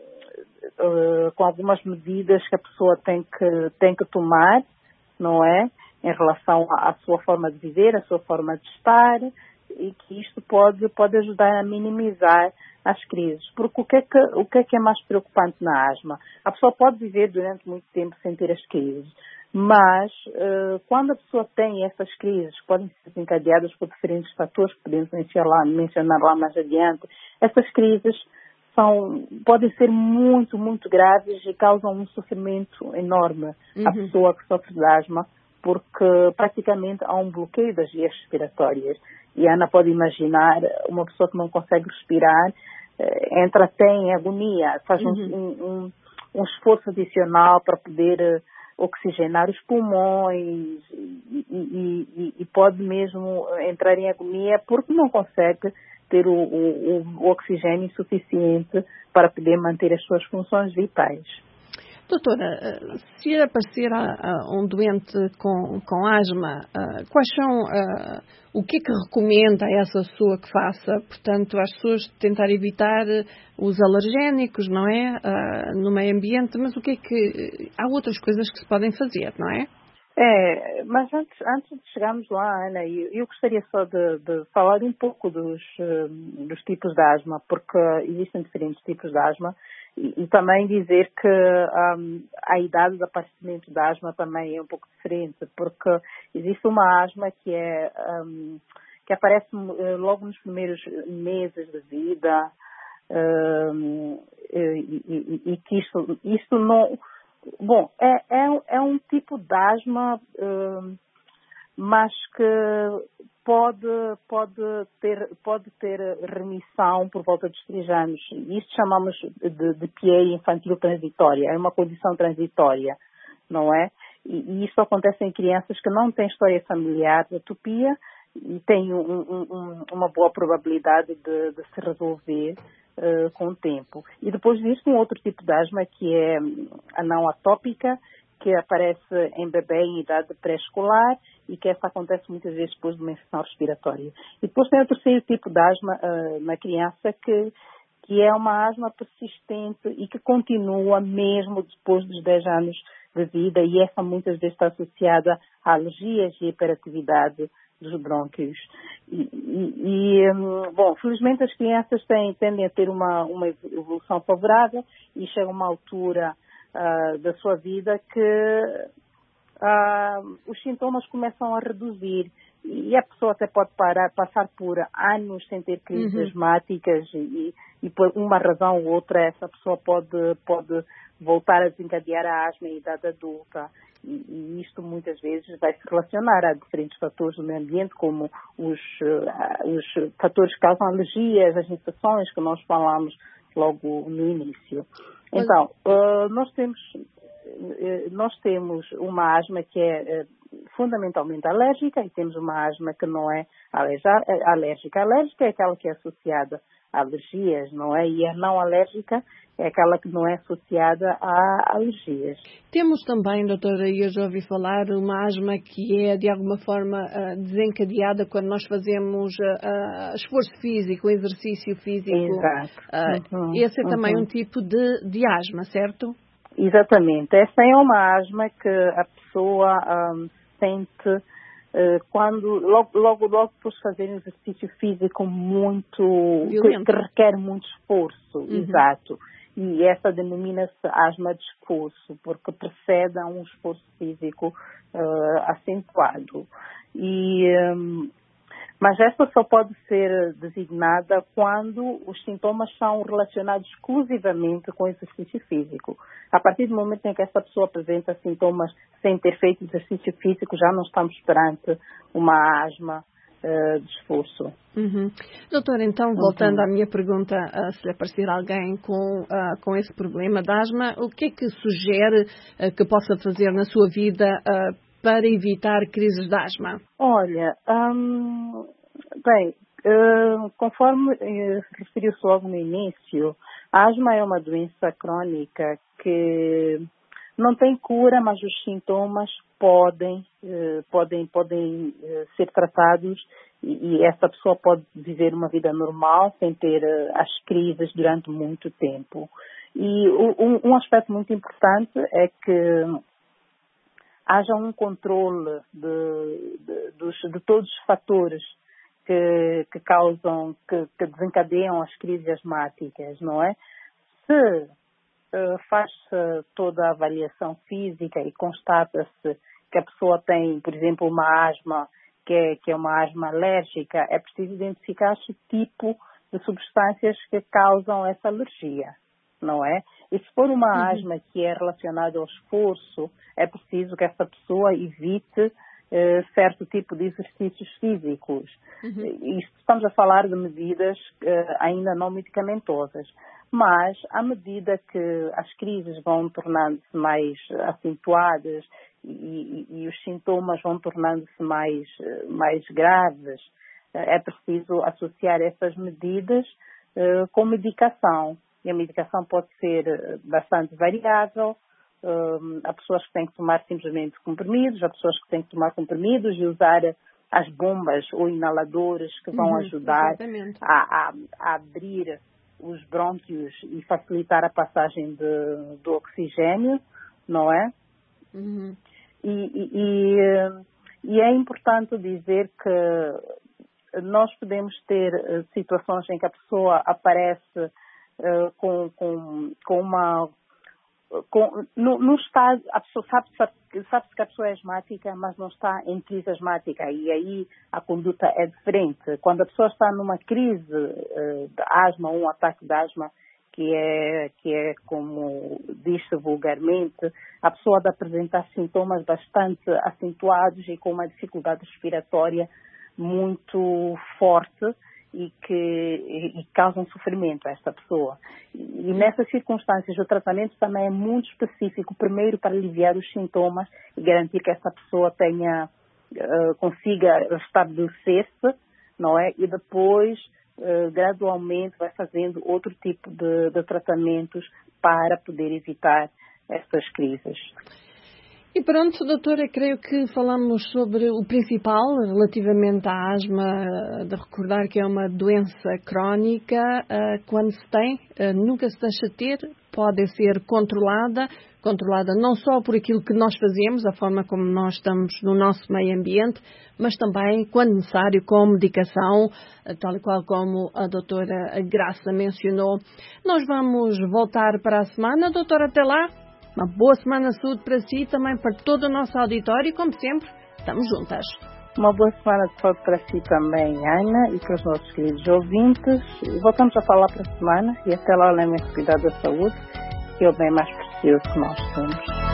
uh, com algumas medidas que a pessoa tem que, tem que tomar, não é? Em relação à sua forma de viver, à sua forma de estar, e que isto pode, pode ajudar a minimizar as crises. Porque o que, é que, o que é que é mais preocupante na asma? A pessoa pode viver durante muito tempo sem ter as crises, mas uh, quando a pessoa tem essas crises, que podem ser desencadeadas por diferentes fatores, que podemos mencionar, mencionar lá mais adiante, essas crises são, podem ser muito, muito graves e causam um sofrimento enorme uhum. à pessoa que sofre de asma, porque praticamente há um bloqueio das vias respiratórias. E a Ana pode imaginar uma pessoa que não consegue respirar, entra até em agonia, faz uhum. um, um, um esforço adicional para poder uh, oxigenar os pulmões e, e, e, e pode mesmo entrar em agonia porque não consegue ter o, o, o oxigênio suficiente para poder manter as suas funções vitais. Doutora, se aparecer um doente com, com asma, quais são, o que é que recomenda a essa pessoa que faça? Portanto, as pessoas tentar evitar os alergénicos, não é? No meio ambiente, mas o que é que... Há outras coisas que se podem fazer, não é? É, mas antes, antes de chegarmos lá, Ana, eu, eu gostaria só de, de falar um pouco dos, dos tipos de asma, porque existem diferentes tipos de asma. E, e também dizer que um, a idade de aparecimento da asma também é um pouco diferente, porque existe uma asma que, é, um, que aparece logo nos primeiros meses de vida um, e, e, e que isto, isto não... Bom, é, é, é um tipo de asma, um, mas que pode, pode, ter, pode ter remissão por volta dos três anos. Isto chamamos de, de P A infantil transitória. É uma condição transitória, não é? E, e isto acontece em crianças que não têm história familiar de atopia e têm um, um, uma boa probabilidade de, de se resolver uh, com o tempo. E depois existe um outro tipo de asma que é a não atópica, que aparece em bebê em idade pré-escolar e que essa acontece muitas vezes depois de uma infecção respiratória. E depois tem o terceiro tipo de asma uh, na criança, que, que é uma asma persistente e que continua mesmo depois dos dez anos de vida, e essa muitas vezes está associada a alergias e hiperatividade dos brônquios. E, e, e um, bom, felizmente as crianças têm, tendem a ter uma, uma evolução favorável e chegam a uma altura Uh, da sua vida que uh, os sintomas começam a reduzir e a pessoa até pode parar, passar por anos sem ter crises uhum. asmáticas e, e por uma razão ou outra essa pessoa pode, pode voltar a desencadear a asma em idade adulta. E, e isto muitas vezes vai se relacionar a diferentes fatores do meio ambiente, como os, uh, os fatores que causam alergias, as infecções que nós falamos logo no início. Então, uh, nós temos uh, nós temos uma asma que é uh, fundamentalmente alérgica e temos uma asma que não é alérgica. A alérgica é aquela que é associada a alergias, não é? E a não alérgica é aquela que não é associada a alergias. Temos também, doutora, e eu já ouvi falar, uma asma que é de alguma forma desencadeada quando nós fazemos uh, esforço físico, exercício físico. Exato. Uh, uhum, esse é uhum. também um tipo de, de asma, certo? Exatamente. Essa é uma asma que a pessoa um, sente quando, logo, logo, logo depois fazer um exercício físico muito, que, que requer muito esforço, uhum. Exato. E essa denomina-se asma de esforço, porque precede a um esforço físico uh, acentuado. E, um, mas essa só pode ser designada quando os sintomas são relacionados exclusivamente com o exercício físico. A partir do momento em que essa pessoa apresenta sintomas sem ter feito exercício físico, já não estamos perante uma asma uh, de esforço. Uhum. Doutora, então, voltando uhum. à minha pergunta, uh, se lhe aparecer alguém com, uh, com esse problema de asma, o que é que sugere uh, que possa fazer na sua vida uh, para evitar crises de asma? Olha, hum, bem, uh, conforme uh, referiu-se logo no início, a asma é uma doença crónica que não tem cura, mas os sintomas podem, uh, podem, podem uh, ser tratados e, e essa pessoa pode viver uma vida normal sem ter uh, as crises durante muito tempo. E um, um aspecto muito importante é que haja um controle de, de, dos, de todos os fatores que, que causam, que, que desencadeiam as crises asmáticas, não é? Se uh, faz-se toda a avaliação física e constata-se que a pessoa tem, por exemplo, uma asma que é, que é uma asma alérgica, é preciso identificar o tipo de substâncias que causam essa alergia, não é? E se for uma uhum. asma que é relacionada ao esforço, é preciso que essa pessoa evite eh, certo tipo de exercícios físicos. Uhum. E estamos a falar de medidas eh, ainda não medicamentosas. Mas, à medida que as crises vão tornando-se mais acentuadas e, e, e os sintomas vão tornando-se mais, mais graves, é preciso associar essas medidas eh, com medicação. E a medicação pode ser bastante variável. Uh, há pessoas que têm que tomar simplesmente comprimidos, há pessoas que têm que tomar comprimidos e usar as bombas ou inaladores que vão uhum, ajudar a, a, a abrir os brônquios e facilitar a passagem de, do oxigênio, não é? Uhum. E, e, e, e é importante dizer que nós podemos ter situações em que a pessoa aparece Uh, com, com, com uma... Com, no, no estado, a pessoa sabe, sabe, sabe que a pessoa é asmática, mas não está em crise asmática, e aí a conduta é diferente. Quando a pessoa está numa crise uh, de asma, um ataque de asma, que é, que é como diz-se vulgarmente, a pessoa deve apresentar sintomas bastante acentuados e com uma dificuldade respiratória muito forte, e que e causam sofrimento a esta pessoa. E nessas circunstâncias o tratamento também é muito específico, primeiro para aliviar os sintomas e garantir que essa pessoa tenha, uh, consiga restabelecer-se, não é? E depois, uh, gradualmente, vai fazendo outro tipo de, de tratamentos para poder evitar essas crises. E pronto, doutora, creio que falamos sobre o principal relativamente à asma, de recordar que é uma doença crónica, quando se tem, nunca se deixa de ter, pode ser controlada, controlada não só por aquilo que nós fazemos, a forma como nós estamos no nosso meio ambiente, mas também, quando necessário, com medicação, tal e qual como a doutora Graça mencionou. Nós vamos voltar para a semana, doutora, até lá. Uma boa semana de saúde para si e também para todo o nosso auditório e, como sempre, estamos juntas. Uma boa semana de saúde para si também, Ana, e para os nossos queridos ouvintes. Voltamos a falar para a semana e até lá lembrem-se de cuidar da saúde, que é o bem mais precioso que nós temos.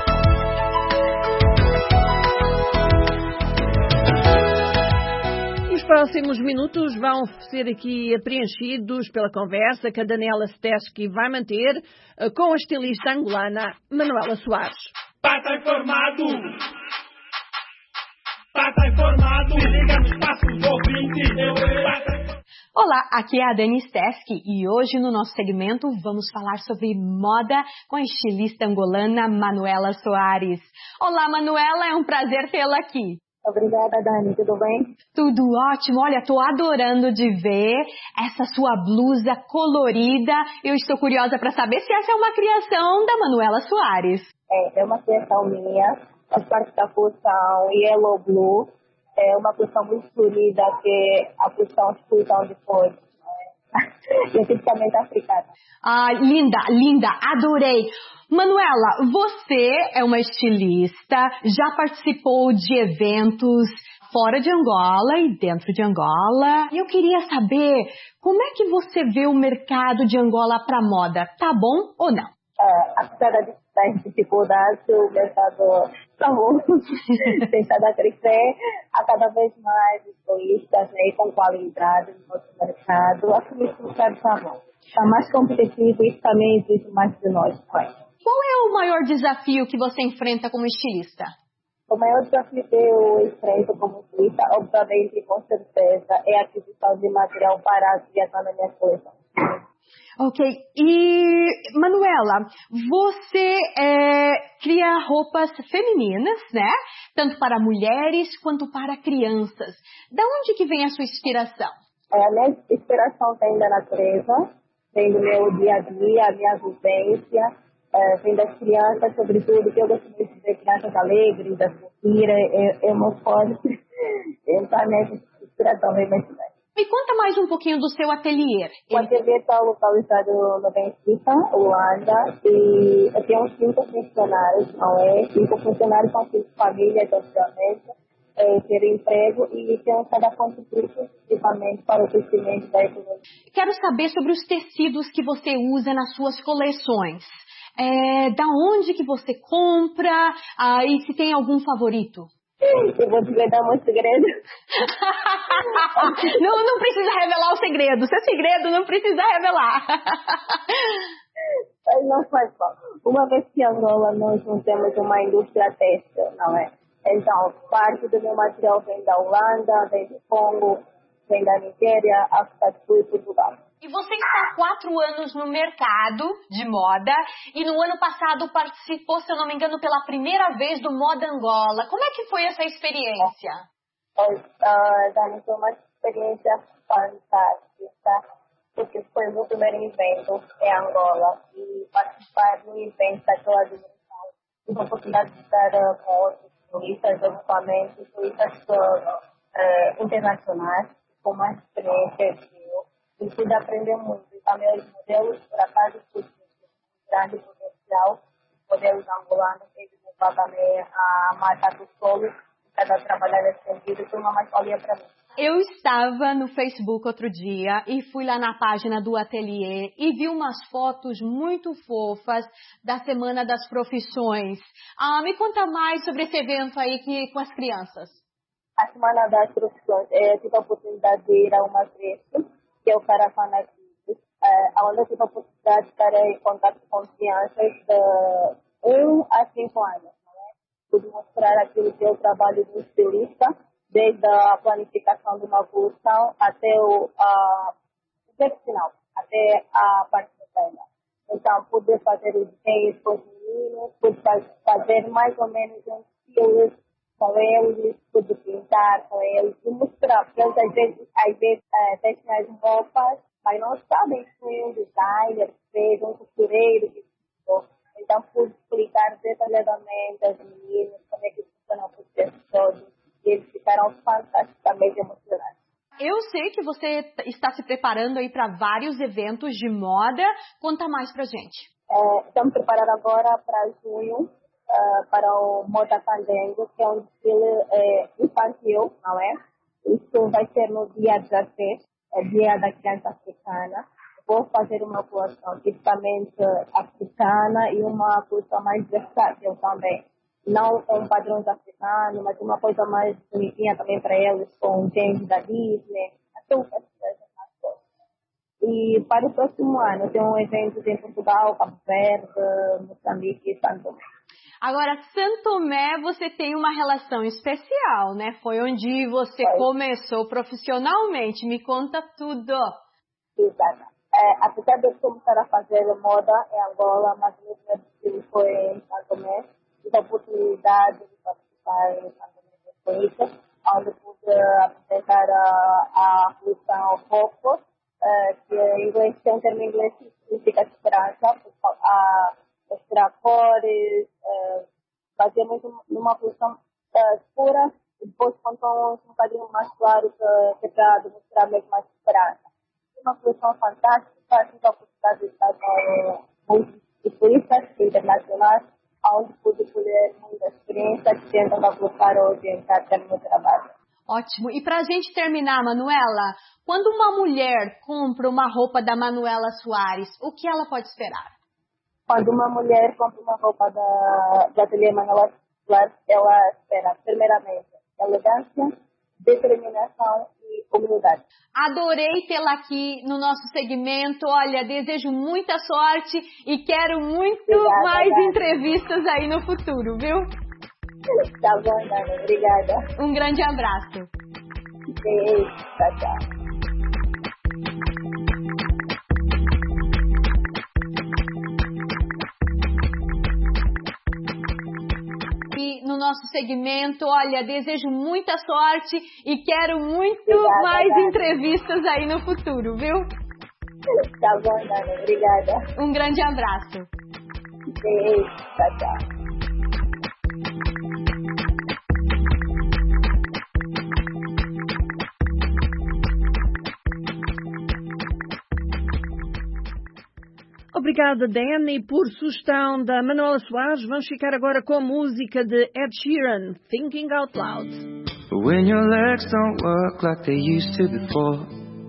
Os próximos minutos vão ser aqui preenchidos pela conversa que a Daniela Stesky vai manter com a estilista angolana Manuela Soares. Pata informado! Pata informado! Se liga nos passos ouvintes! Olá, aqui é a Dani Stesky e hoje no nosso segmento vamos falar sobre moda com a estilista angolana Manuela Soares. Olá, Manuela, é um prazer tê-la aqui. Obrigada, Dani. Tudo bem? Tudo ótimo. Olha, tô adorando de ver essa sua blusa colorida. Eu estou curiosa para saber se essa é uma criação da Manuela Soares. É, é uma criação minha. Faz parte da função Yellow Blue. é uma questão muito fluida que a questão escutam depois. E é tipicamente africana. Ah, linda, linda, adorei. Manuela, você é uma estilista, já participou de eventos fora de Angola e dentro de Angola. E eu queria saber, como é que você vê o mercado de Angola para moda? Tá bom ou não? Uh, apesar das dificuldades, o mercado está bom, tentando a crescer, a cada vez mais estilistas, né, com qualidade no nosso mercado. Acho que o mercado está bom. Está mais competitivo e também existe mais de nós. Qual é o maior desafio que você enfrenta como estilista? O maior desafio que eu enfrento como estilista, obviamente, com certeza, é a aquisição de material barato viajando na minha coleção. Ok. E, Manuela, você é, cria roupas femininas, né? Tanto para mulheres quanto para crianças. Da onde que vem a sua inspiração? É, a minha inspiração vem da natureza, vem do meu dia a dia, a minha vivência, é, vem das crianças, sobretudo, que eu gosto muito de ver crianças alegres, das culturas, é, é uma forte. Então, a minha inspiração vem mais daí. Me conta mais um pouquinho do seu ateliê. O ateliê está localizado no Benfica, Holanda, e eu tenho uns cinco funcionários, não é? Cinco funcionários com cinco famílias, obviamente, é, ter emprego e temos cada contributo principalmente para o crescimento da economia. Quero saber sobre os tecidos que você usa nas suas coleções. É, da onde que você compra ah, e se tem algum favorito? Eu vou te dar um segredo. não, não precisa revelar o segredo. Se é segredo, não precisa revelar. Mas não faz mal. Uma vez que em Angola nós não temos uma indústria têxtil, não é? Então, parte do meu material vem da Holanda, vem do Congo, vem da Nigéria, África do Sul e Portugal. E você está há quatro anos no mercado de moda e no ano passado participou, se eu não me engano, pela primeira vez do Moda Angola. Como é que foi essa experiência? Uh, Dani, foi uma experiência fantástica, porque foi o meu primeiro evento em Angola e participar do evento daquela dimensão. Tive a oportunidade de estar uh, com outros turistas, obviamente, turistas uh, internacionais, com uma experiência que e pude aprender muito. E também os modelos, por acaso, fui um grande potencial. Modelos angolanos, eles levaram também a marca do solo, cada trabalhar nesse sentido, foi uma mais-valia para mim. Eu estava no Facebook outro dia e fui lá na página do ateliê e vi umas fotos muito fofas da Semana das Profissões. Ah, me conta mais sobre esse evento aí que, com as crianças. A Semana das Profissões, é, eu tive a oportunidade de ir a uma festa, que é o Caravana Kids, é, onde eu tive a oportunidade de estar em contato com crianças de um a cinco anos. Não é? Pude mostrar aquilo que é o trabalho do estilista, desde a planificação de uma coleção até o a, final, até a parte da venda. Então, pude fazer os desenhos com os meninos, pude fazer mais ou menos um estilo com eles, pude pintar com eles e mostrar, porque eles às vezes, às vezes é, testam as roupas, mas não sabem que foi um designer que fez, um costureiro que fez. Então, pude explicar detalhadamente aos meninos como é que funciona o processo todo e eles ficaram fantasticamente emocionados. Eu sei que você está se preparando aí para vários eventos de moda. Conta mais pra gente. É, estamos preparando agora para junho. Uh, para o Moda Fandango, que é um desfile é, infantil, não é? Isso vai ser no dia dezesseis, é dia da criança africana. Vou fazer uma coleção tipicamente africana e uma coleção mais versátil também. Não com padrões africanos, mas uma coisa mais bonitinha também para eles, com gente da Disney. Assim, essas coisas. E para o próximo ano, tem um evento em Portugal, Cabo Verde, Moçambique e Santo Tomé. Agora, Santo Tomé, você tem uma relação especial, né? Foi onde você Foi. começou profissionalmente. Me conta tudo. Exato. É, apesar de eu começar a fazer moda em Angola, mas meu primeiro desfile foi em Santo Tomé. Tive a oportunidade de participar em Santo Tomé de Coita, onde pude apresentar a, a coleção Foco, é, que em inglês tem um termo em inglês que significa esperança, a mostrar cores, uh, fazer muito numa posição uh, pura depois com tons um bocadinho mais claro que, que é para demonstrar mesmo mais esperança. Uma coleção fantástica, tive a oportunidade de estar com muitos turistas internacionais, onde pude colher muita experiência que tentam colocar hoje em prática no meu trabalho. Ótimo. E para a gente terminar, Manuela, quando uma mulher compra uma roupa da Manuela Soares, o que ela pode esperar? Quando uma mulher compra uma roupa da, da ateliê Manuela Soares, ela espera, primeiramente, elegância, determinação e humildade. Adorei tê-la aqui no nosso segmento. Olha, desejo muita sorte e quero muito obrigada, mais obrigada. entrevistas aí no futuro, viu? Tá bom, Dani. Obrigada. Um grande abraço. Beijo. Tchau, tchau. No nosso segmento, olha, desejo muita sorte e quero muito obrigada, mais Dani. entrevistas aí no futuro, viu? Tá bom, Dani. Obrigada. Um grande abraço. Beijo. Tchau, tchau. Obrigada, Dani, por sugestão da Manuela Soares. Vamos ficar agora com a música de Ed Sheeran, Thinking Out Loud. When your legs don't work like they used to before,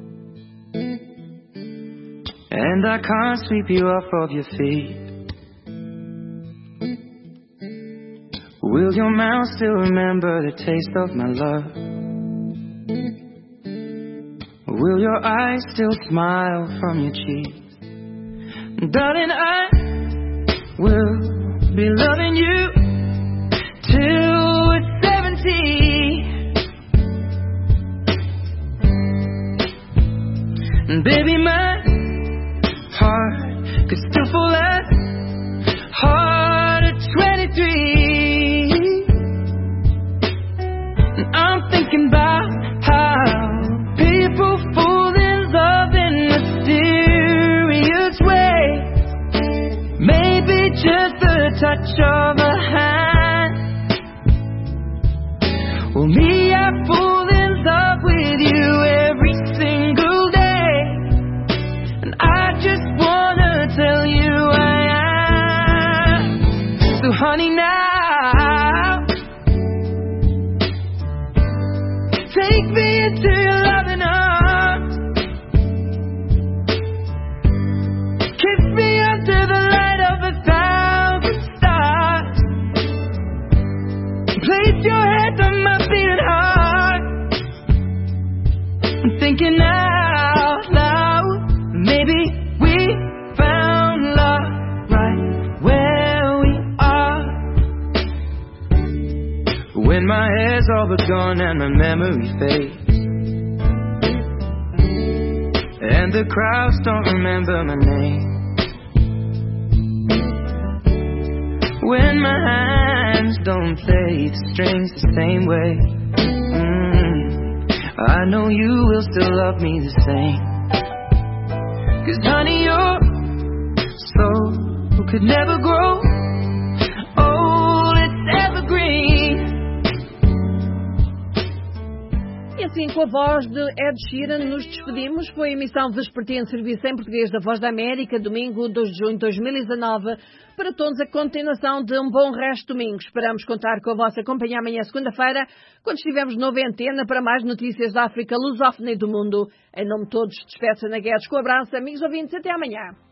and I can't sweep you off of your feet, will your mouth still remember the taste of my love? Will your eyes still smile from your cheek? Darling, I will be loving you till we're seventy. And baby, my heart could still fall as hard at twenty-three. And I'm thinking about how people fall in love in mysterious ways. Maybe just the touch of a hand. Well, me, I fall in love with you every single day, and I just wanna tell you I am. So honey, now take me into your loving arms, kiss me under the light of a thousand stars, place your head on my beating heart. I'm thinking out loud, maybe we found love right where we are. When my hair's all but gone and my memory fades, and the crowds don't remember my name, when my hands don't play the strings the same way, mm, I know you will still love me the same. 'Cause honey, your soul could never grow old, it's evergreen. E assim, com a voz de Ed Sheeran, nos despedimos. Foi a emissão vespertina de serviço em português da Voz da América, domingo, dois de junho de dois mil e dezanove. Para todos, a continuação de um bom resto de domingo. Esperamos contar com a vossa companhia amanhã, segunda-feira, quando estivermos nova antena para mais notícias da África lusófona e do mundo. Em nome de todos, despeça na Guedes com um abraço, amigos ouvintes, até amanhã.